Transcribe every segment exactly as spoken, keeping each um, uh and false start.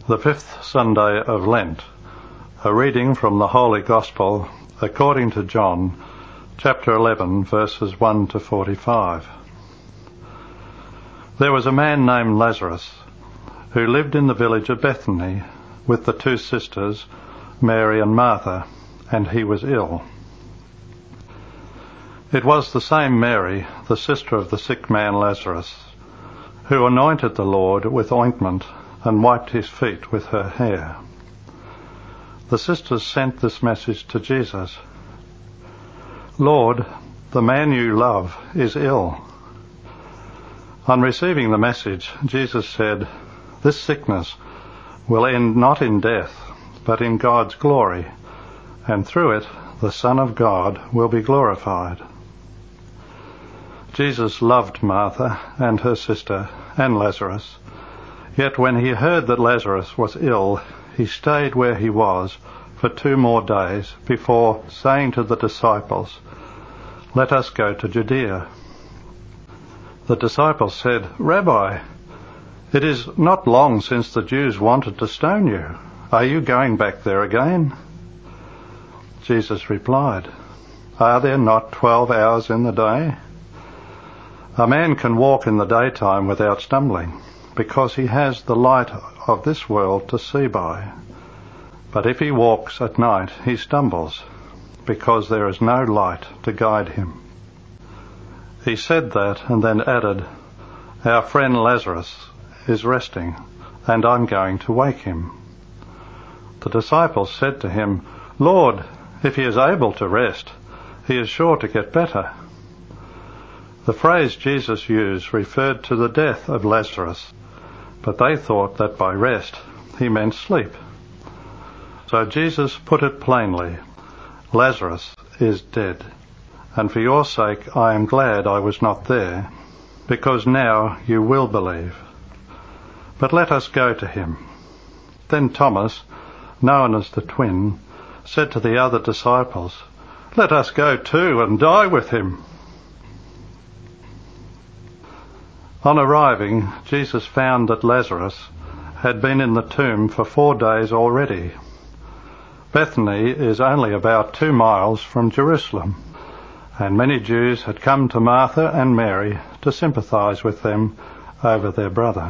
The fifth Sunday of Lent, a reading from the Holy Gospel according to John, chapter eleven, verses one to forty-five. There was a man named Lazarus, who lived in the village of Bethany with the two sisters, Mary and Martha, and he was ill. It was the same Mary, the sister of the sick man Lazarus, who anointed the Lord with ointment and wiped his feet with her hair. The sisters sent this message to Jesus: "Lord, the man you love is ill." On receiving the message, Jesus said, "This sickness will end not in death, but in God's glory, and through it the Son of God will be glorified." Jesus loved Martha and her sister and Lazarus. Yet when he heard that Lazarus was ill, he stayed where he was for two more days before saying to the disciples, "Let us go to Judea." The disciples said, "Rabbi, it is not long since the Jews wanted to stone you. Are you going back there again?" Jesus replied, "Are there not twelve hours in the day? A man can walk in the daytime without stumbling, because he has the light of this world to see by. But if he walks at night, he stumbles, because there is no light to guide him." He said that and then added, "Our friend Lazarus is resting, and I'm going to wake him." The disciples said to him, "Lord, if he is able to rest, he is sure to get better." The phrase Jesus used referred to the death of Lazarus, but they thought that by rest he meant sleep. So Jesus put it plainly, "Lazarus is dead, and for your sake I am glad I was not there, because now you will believe. But let us go to him." Then Thomas, known as the twin, said to the other disciples, "Let us go too and die with him." On arriving, Jesus found that Lazarus had been in the tomb for four days already. Bethany is only about two miles from Jerusalem, and many Jews had come to Martha and Mary to sympathize with them over their brother.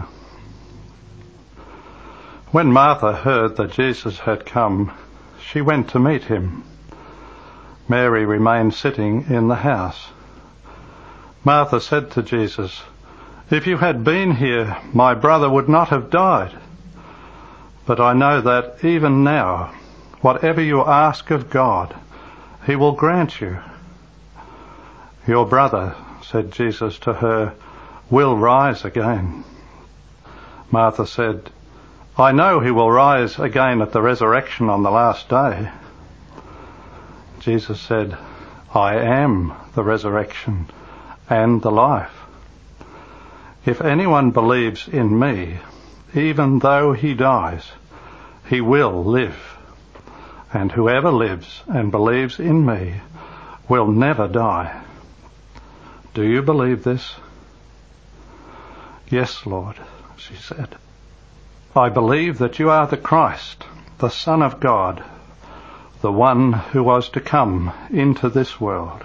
When Martha heard that Jesus had come, she went to meet him. Mary remained sitting in the house. Martha said to Jesus, "If you had been here, my brother would not have died. But I know that even now, whatever you ask of God, he will grant you." "Your brother," said Jesus to her, "will rise again." Martha said, "I know he will rise again at the resurrection on the last day." Jesus said, "I am the resurrection and the life. If anyone believes in me, even though he dies, he will live. And whoever lives and believes in me will never die. Do you believe this?" "Yes, Lord," she said. "I believe that you are the Christ, the Son of God, the one who was to come into this world."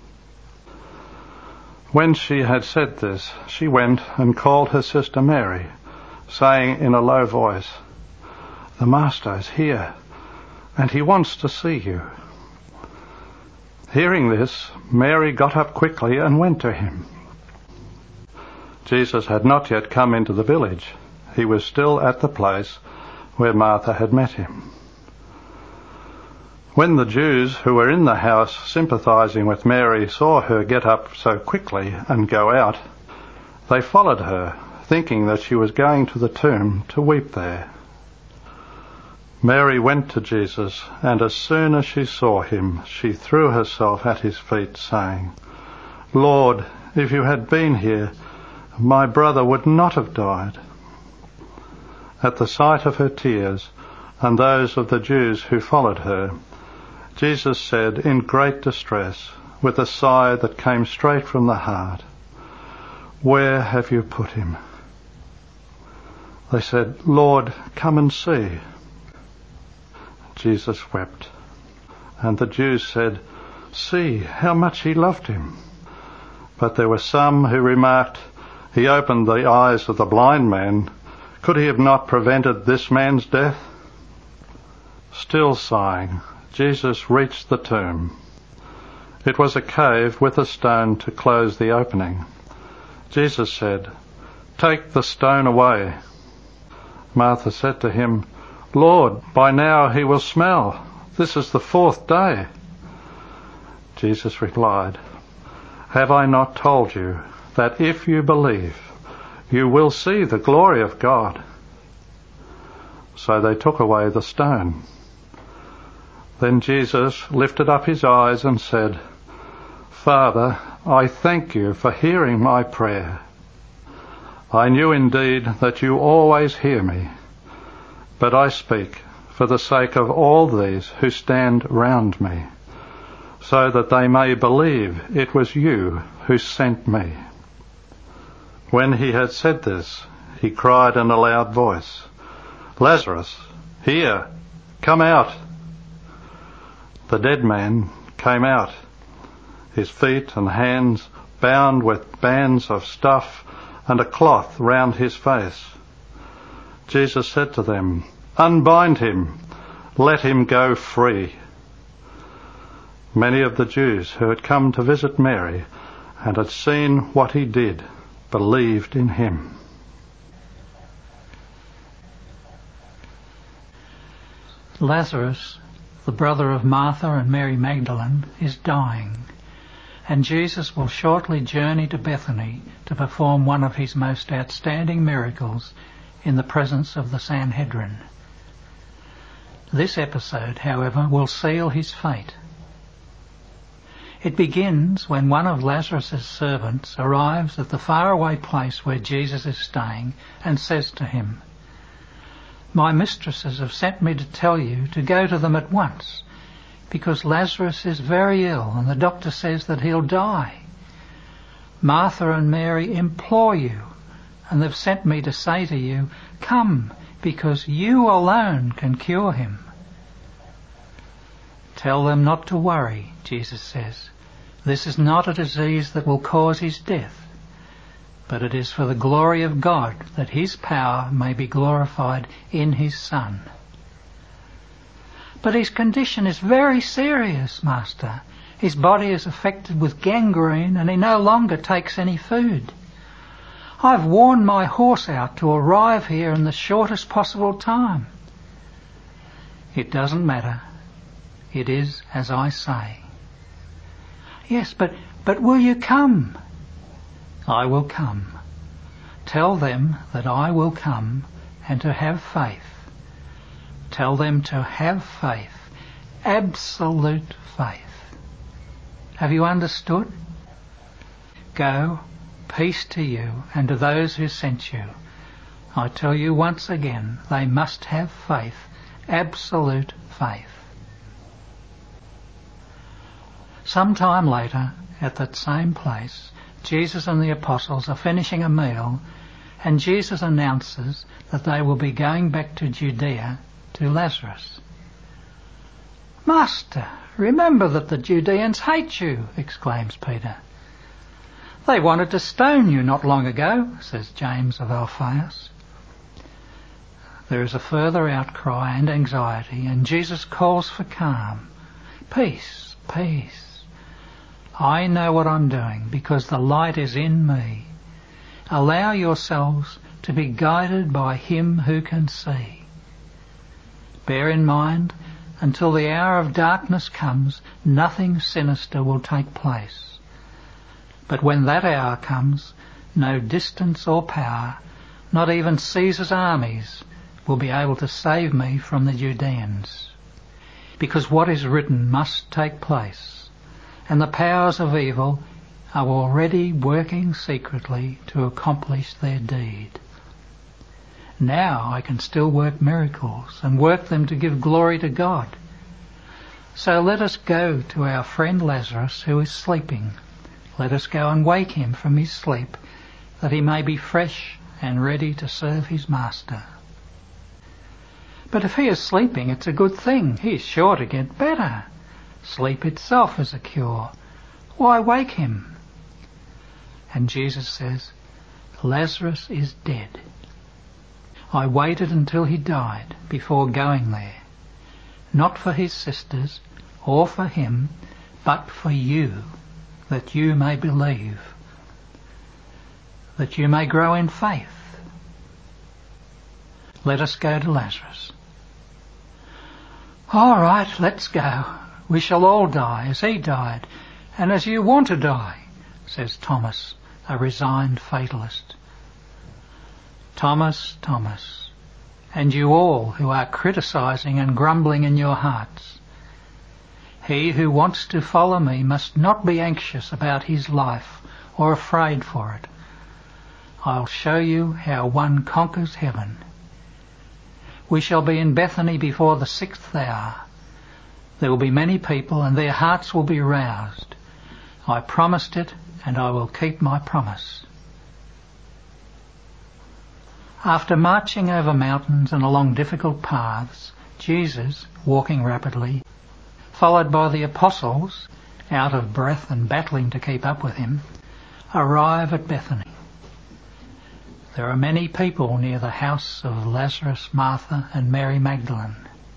When she had said this, she went and called her sister Mary, saying in a low voice, "The Master is here, and he wants to see you." Hearing this, Mary got up quickly and went to him. Jesus had not yet come into the village. He was still at the place where Martha had met him. When the Jews who were in the house sympathizing with Mary saw her get up so quickly and go out, they followed her, thinking that she was going to the tomb to weep there. Mary went to Jesus, and as soon as she saw him, she threw herself at his feet, saying, "Lord, if you had been here, my brother would not have died." At the sight of her tears and those of the Jews who followed her, Jesus said in great distress, with a sigh that came straight from the heart, "Where have you put him?" They said, "Lord, come and see." Jesus wept. And the Jews said, "See how much he loved him." But there were some who remarked, "He opened the eyes of the blind man. Could he have not prevented this man's death?" Still sighing, Jesus reached the tomb. It was a cave with a stone to close the opening. Jesus said, "Take the stone away." Martha said to him, "Lord, by now he will smell. This is the fourth day." Jesus replied, "Have I not told you that if you believe, you will see the glory of God?" So they took away the stone. Then Jesus lifted up his eyes and said, "Father, I thank you for hearing my prayer. I knew indeed that you always hear me, but I speak for the sake of all these who stand round me, so that they may believe it was you who sent me." When he had said this, he cried in a loud voice, "Lazarus, here, come out." The dead man came out, his feet and hands bound with bands of stuff and a cloth round his face. Jesus said to them, "Unbind him, let him go free." Many of the Jews who had come to visit Mary and had seen what he did believed in him. Lazarus, the brother of Martha and Mary Magdalene, is dying, and Jesus will shortly journey to Bethany to perform one of his most outstanding miracles in the presence of the Sanhedrin. This episode, however, will seal his fate. It begins when one of Lazarus' servants arrives at the faraway place where Jesus is staying and says to him, "My mistresses have sent me to tell you to go to them at once, because Lazarus is very ill and the doctor says that he'll die. Martha and Mary implore you, and they've sent me to say to you, come, because you alone can cure him." "Tell them not to worry," Jesus says. "This is not a disease that will cause his death, but it is for the glory of God, that his power may be glorified in his Son." "But his condition is very serious, Master. His body is affected with gangrene and he no longer takes any food. I've worn my horse out to arrive here in the shortest possible time." "It doesn't matter. It is as I say." "Yes, but, but will you come?" "I will come. Tell them that I will come and to have faith. Tell them to have faith, absolute faith. Have you understood? Go, peace to you and to those who sent you. I tell you once again, they must have faith, absolute faith." Some time later, at that same place, Jesus and the apostles are finishing a meal, and Jesus announces that they will be going back to Judea to Lazarus. "Master, remember that the Judeans hate you," exclaims Peter. "They wanted to stone you not long ago," says James of Alphaeus. There is a further outcry and anxiety, and Jesus calls for calm. "Peace, peace. I know what I'm doing, because the light is in me. Allow yourselves to be guided by him who can see. Bear in mind, until the hour of darkness comes, nothing sinister will take place. But when that hour comes, no distance or power, not even Caesar's armies, will be able to save me from the Judeans. Because what is written must take place, and the powers of evil are already working secretly to accomplish their deed. Now I can still work miracles and work them to give glory to God. So let us go to our friend Lazarus, who is sleeping. Let us go and wake him from his sleep, that he may be fresh and ready to serve his master. But if he is sleeping, it's a good thing. He is sure to get better. Sleep itself is a cure. Why wake him? And Jesus says, Lazarus is dead. I waited until he died before going there, not for his sisters or for him, but for you, that you may believe, that you may grow in faith. Let us go to Lazarus. All right, let's go. We shall all die as he died, and as you want to die, says Thomas, a resigned fatalist. Thomas, Thomas, and you all who are criticising and grumbling in your hearts, he who wants to follow me must not be anxious about his life or afraid for it. I'll show you how one conquers heaven. We shall be in Bethany before the sixth hour. There will be many people and their hearts will be roused. I promised it and I will keep my promise. After marching over mountains and along difficult paths, Jesus, walking rapidly, followed by the apostles, out of breath and battling to keep up with him, arrive at Bethany. There are many people near the house of Lazarus, Martha, and Mary Magdalene.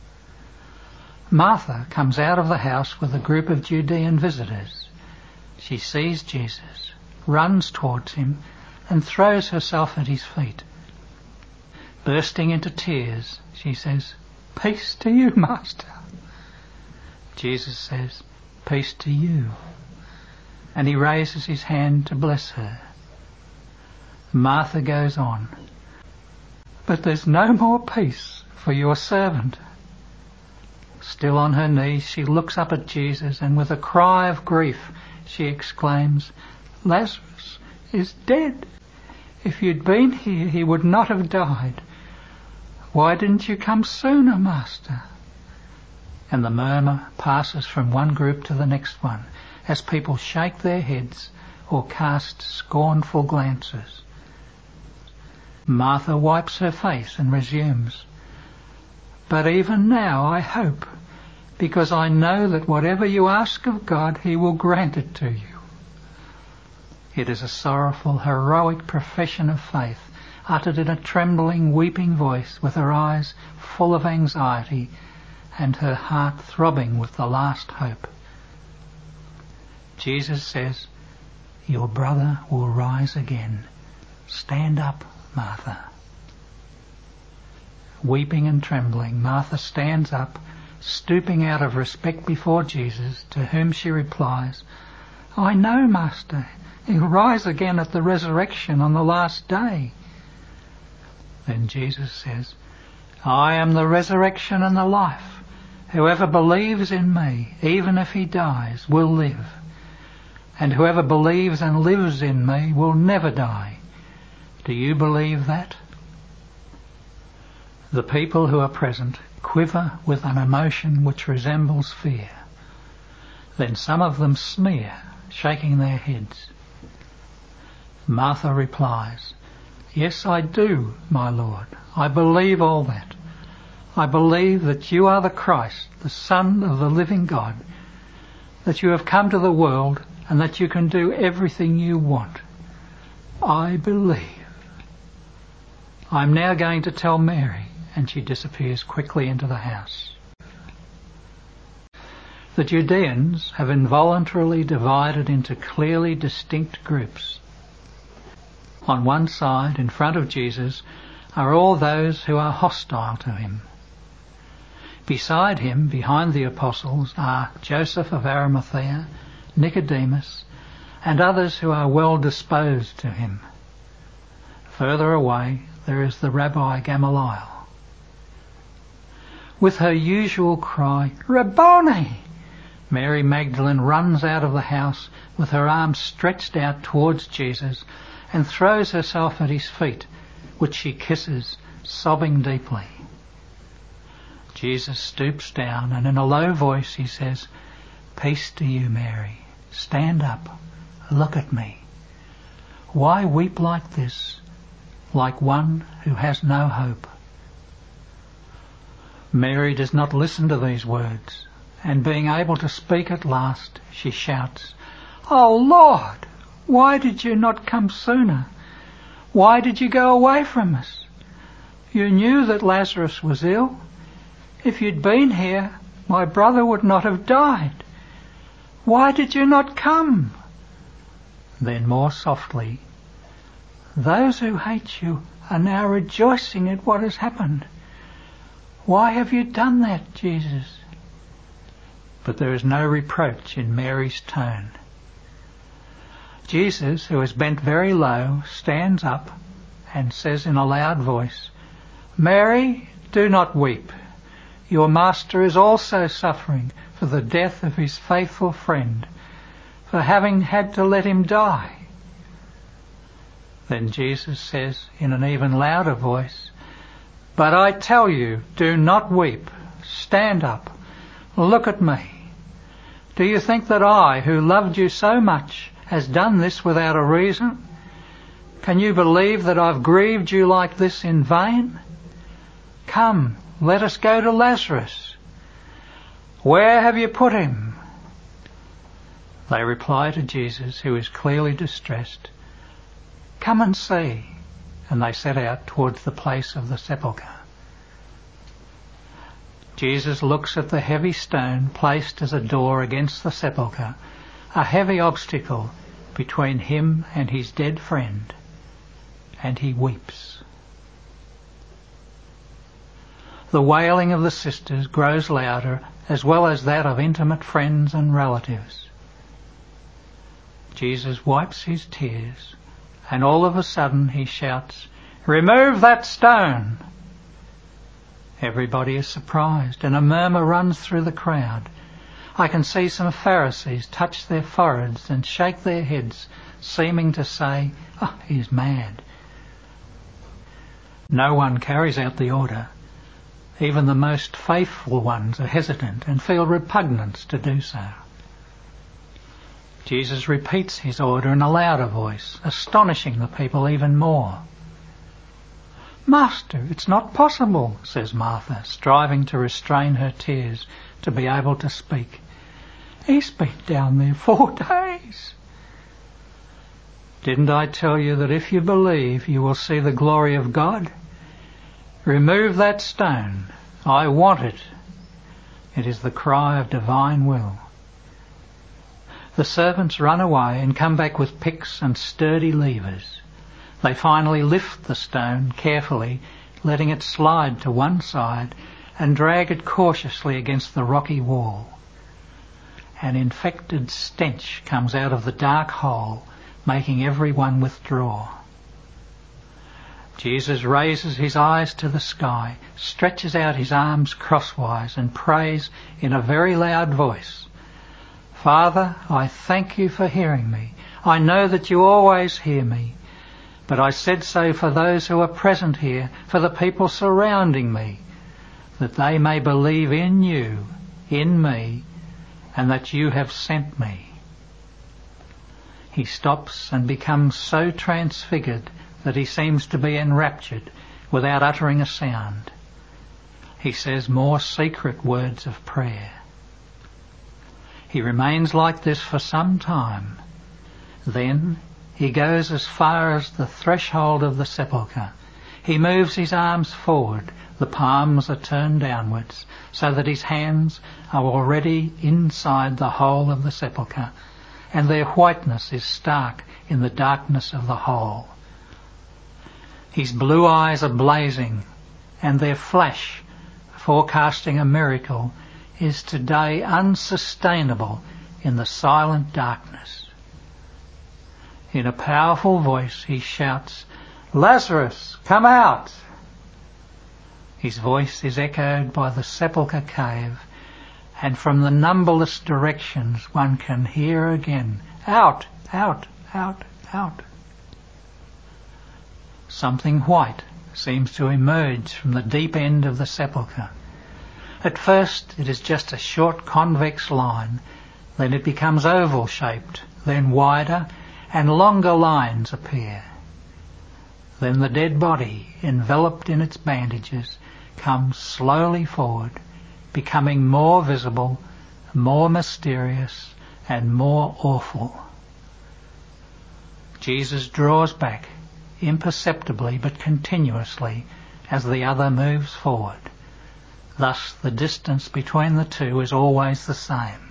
Martha comes out of the house with a group of Judean visitors. She sees Jesus, runs towards him, and throws herself at his feet. Bursting into tears, she says, "Peace to you, Master." Jesus says, "Peace to you." And he raises his hand to bless her. Martha goes on, "But there's no more peace for your servant." Still on her knees, she looks up at Jesus, and with a cry of grief, she exclaims, "Lazarus is dead. If you'd been here, he would not have died. Why didn't you come sooner, Master?" And the murmur passes from one group to the next one, as people shake their heads or cast scornful glances. Martha wipes her face and resumes, "But even now I hope, because I know that whatever you ask of God, he will grant it to you." It is a sorrowful, heroic profession of faith, uttered in a trembling, weeping voice, with her eyes full of anxiety and her heart throbbing with the last hope. Jesus says, "Your brother will rise again. Stand up, Martha." Weeping and trembling, Martha stands up, stooping out of respect before Jesus, to whom she replies, "I know, Master, he'll rise again at the resurrection on the last day." Then Jesus says, "I am the resurrection and the life. Whoever believes in me, even if he dies, will live. And whoever believes and lives in me will never die. Do you believe that?" The people who are present quiver with an emotion which resembles fear. Then some of them sneer, shaking their heads. Martha replies, "Yes, I do, my Lord. I believe all that. I believe that you are the Christ, the Son of the living God, that you have come to the world and that you can do everything you want. I believe." "I'm now going to tell Mary," and she disappears quickly into the house. The Judeans have involuntarily divided into clearly distinct groups. On one side, in front of Jesus, are all those who are hostile to him. Beside him, behind the apostles, are Joseph of Arimathea, Nicodemus, and others who are well disposed to him. Further away, there is the Rabbi Gamaliel. With her usual cry, "Rabboni!" Mary Magdalene runs out of the house with her arms stretched out towards Jesus and throws herself at his feet, which she kisses, sobbing deeply. Jesus stoops down, and in a low voice he says, "Peace to you, Mary. Stand up. Look at me. Why weep like this? like one who has no hope. Mary does not listen to these words, and being able to speak at last, she shouts, "Oh Lord, why did you not come sooner? Why did you go away from us? You knew that Lazarus was ill. If you'd been here, my brother would not have died. Why did you not come?" Then more softly, "Those who hate you are now rejoicing at what has happened. Why have you done that, Jesus?" But there is no reproach in Mary's tone. Jesus, who is bent very low, stands up and says in a loud voice, "Mary, do not weep. Your master is also suffering for the death of his faithful friend, for having had to let him die." Then Jesus says in an even louder voice, "But I tell you, do not weep. Stand up. Look at me. Do you think that I, who loved you so much, has done this without a reason? Can you believe that I've grieved you like this in vain? Come, let us go to Lazarus. Where have you put him?" They reply to Jesus, who is clearly distressed, "Come and see." And they set out towards the place of the sepulchre. Jesus looks at the heavy stone placed as a door against the sepulchre, a heavy obstacle between him and his dead friend, and he weeps. The wailing of the sisters grows louder, as well as that of intimate friends and relatives. Jesus wipes his tears, and all of a sudden he shouts, "Remove that stone!" Everybody is surprised, and a murmur runs through the crowd. I can see some Pharisees touch their foreheads and shake their heads, seeming to say, "Oh, he's mad." No one carries out the order. Even the most faithful ones are hesitant and feel repugnance to do so. Jesus repeats his order in a louder voice, astonishing the people even more. "Master, it's not possible," says Martha, striving to restrain her tears to be able to speak. "He's been down there four days." "Didn't I tell you that if you believe, you will see the glory of God? Remove that stone. I want it." It is the cry of divine will. The servants run away and come back with picks and sturdy levers. They finally lift the stone carefully, letting it slide to one side, and drag it cautiously against the rocky wall. An infected stench comes out of the dark hole, making everyone withdraw. Jesus raises his eyes to the sky, stretches out his arms crosswise, and prays in a very loud voice, "Father, I thank you for hearing me. I know that you always hear me. But I said so for those who are present here, for the people surrounding me, that they may believe in you, in me, and that you have sent me." He stops and becomes so transfigured that he seems to be enraptured without uttering a sound. He says more secret words of prayer. He remains like this for some time. Then he goes as far as the threshold of the sepulchre. He moves his arms forward. The palms are turned downwards, so that his hands are already inside the hole of the sepulchre, and their whiteness is stark in the darkness of the hole. His blue eyes are blazing, and their flash, forecasting a miracle, is today unsustainable in the silent darkness. In a powerful voice he shouts, "Lazarus, come out!" His voice is echoed by the sepulchre cave, and from the numberless directions one can hear again, "Out, out, out, out." Something white seems to emerge from the deep end of the sepulchre. At first it is just a short convex line, then it becomes oval-shaped, then wider, and longer lines appear. Then the dead body, enveloped in its bandages, comes slowly forward, becoming more visible, more mysterious, and more awful. Jesus draws back, imperceptibly but continuously, as the other moves forward. Thus the distance between the two is always the same.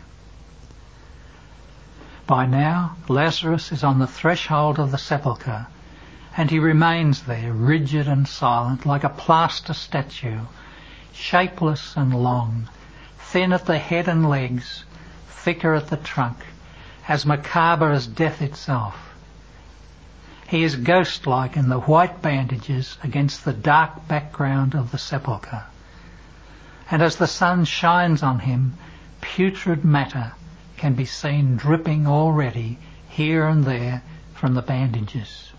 By now, Lazarus is on the threshold of the sepulchre, and he remains there, rigid and silent, like a plaster statue, shapeless and long, thin at the head and legs, thicker at the trunk, as macabre as death itself. He is ghost-like in the white bandages against the dark background of the sepulchre. And as the sun shines on him, putrid matter can be seen dripping already here and there from the bandages.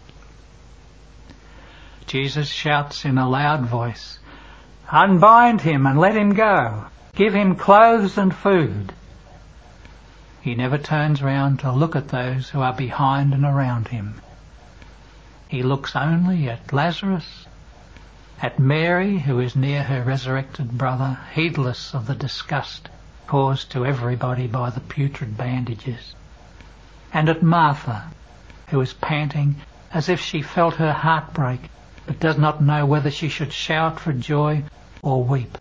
Jesus shouts in a loud voice, "Unbind him and let him go. Give him clothes and food." He never turns round to look at those who are behind and around him. He looks only at Lazarus, at Mary, who is near her resurrected brother, heedless of the disgust caused to everybody by the putrid bandages, and at Martha, who is panting as if she felt her heart break, but does not know whether she should shout for joy or weep.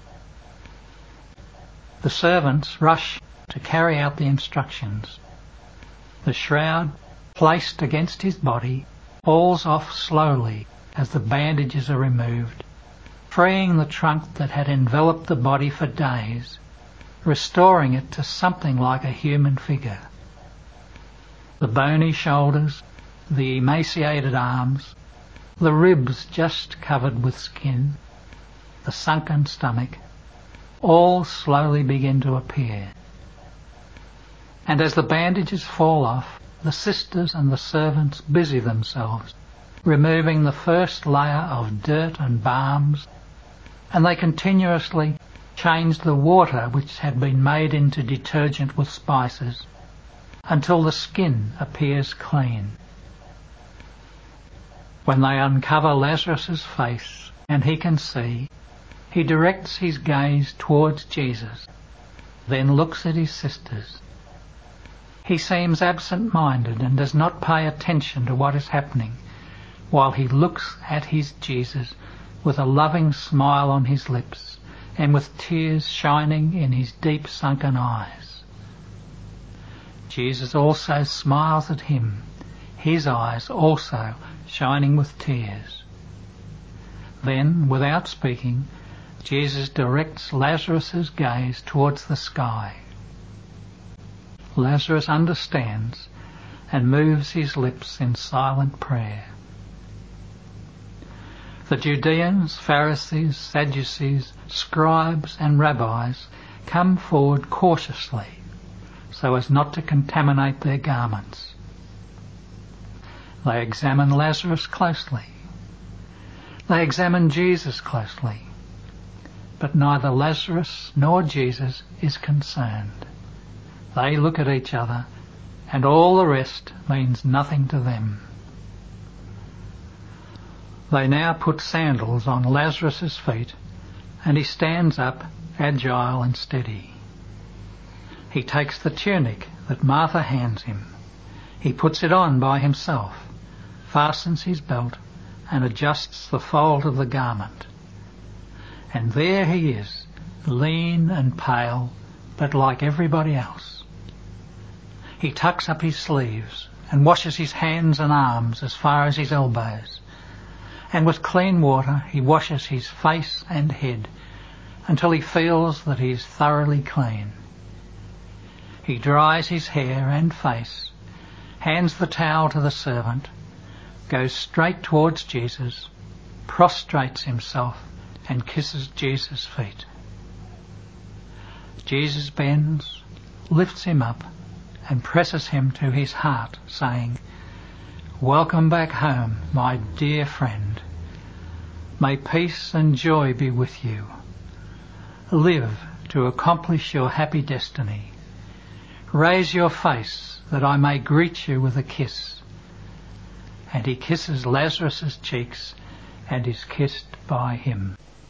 The servants rush to carry out the instructions. The shroud, placed against his body, falls off slowly as the bandages are removed, freeing the trunk that had enveloped the body for days, restoring it to something like a human figure. The bony shoulders, the emaciated arms, the ribs just covered with skin, the sunken stomach, all slowly begin to appear. And as the bandages fall off, the sisters and the servants busy themselves, removing the first layer of dirt and balms, and they continuously change the water which had been made into detergent with spices, until the skin appears clean. When they uncover Lazarus's face and he can see, he directs his gaze towards Jesus, then looks at his sisters. He seems absent-minded and does not pay attention to what is happening, while he looks at his Jesus with a loving smile on his lips and with tears shining in his deep sunken eyes. Jesus also smiles at him, his eyes also shining with tears. Then, without speaking, Jesus directs Lazarus's gaze towards the sky. Lazarus understands and moves his lips in silent prayer. The Judeans, Pharisees, Sadducees, scribes and rabbis come forward cautiously so as not to contaminate their garments. They examine Lazarus closely. They examine Jesus closely. But neither Lazarus nor Jesus is concerned. They look at each other, and all the rest means nothing to them. They now put sandals on Lazarus's feet, and he stands up, agile and steady. He takes the tunic that Martha hands him. He puts it on by himself, fastens his belt, and adjusts the fold of the garment. And there he is, lean and pale, but like everybody else. He tucks up his sleeves and washes his hands and arms as far as his elbows, and with clean water he washes his face and head until he feels that he is thoroughly clean. He dries his hair and face, hands the towel to the servant, goes straight towards Jesus, prostrates himself and kisses Jesus' feet. Jesus bends, lifts him up and presses him to his heart, saying, "Welcome back home, my dear friend. May peace and joy be with you. Live to accomplish your happy destiny. Raise your face that I may greet you with a kiss. and he kisses Lazarus's cheeks and is kissed by him.